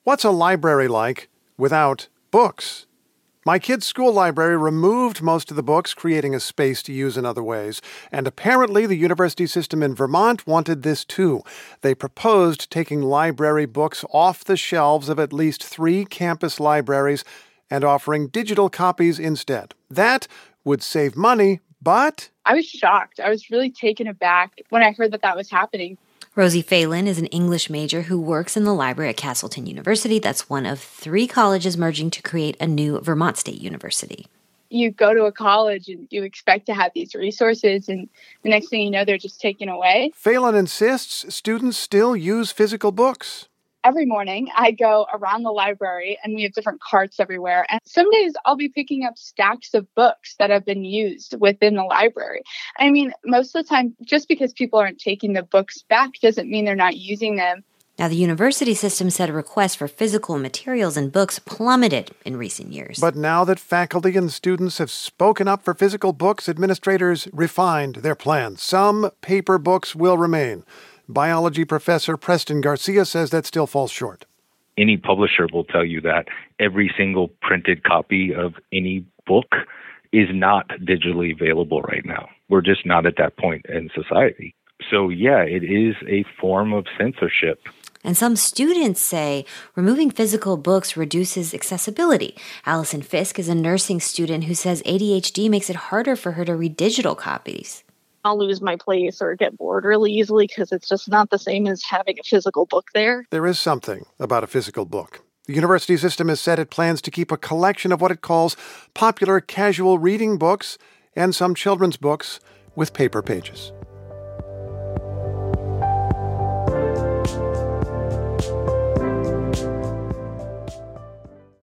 What's a library like without books? My kid's school library removed most of the books, creating a space to use in other ways. And apparently the university system in Vermont wanted this too. They proposed taking library books off the shelves of at least 3 campus libraries and offering digital copies instead. That would save money, but I was shocked. I was really taken aback when I heard that was happening. Rosie Phelan is an English major who works in the library at Castleton University. That's one of 3 colleges merging to create a new Vermont State University. You go to a college and you expect to have these resources, and the next thing you know, they're just taken away. Phelan insists students still use physical books. Every morning, I go around the library, and we have different carts everywhere. And some days, I'll be picking up stacks of books that have been used within the library. I mean, most of the time, just because people aren't taking the books back doesn't mean they're not using them. Now, the university system said requests for physical materials and books plummeted in recent years. But now that faculty and students have spoken up for physical books, administrators refined their plans. Some paper books will remain. Biology professor Preston Garcia says that still falls short. Any publisher will tell you that every single printed copy of any book is not digitally available right now. We're just not at that point in society. So, yeah, it is a form of censorship. And some students say removing physical books reduces accessibility. Allison Fisk is a nursing student who says ADHD makes it harder for her to read digital copies. I'll lose my place or get bored really easily because it's just not the same as having a physical book there. There is something about a physical book. The university system has said it plans to keep a collection of what it calls popular casual reading books and some children's books with paper pages.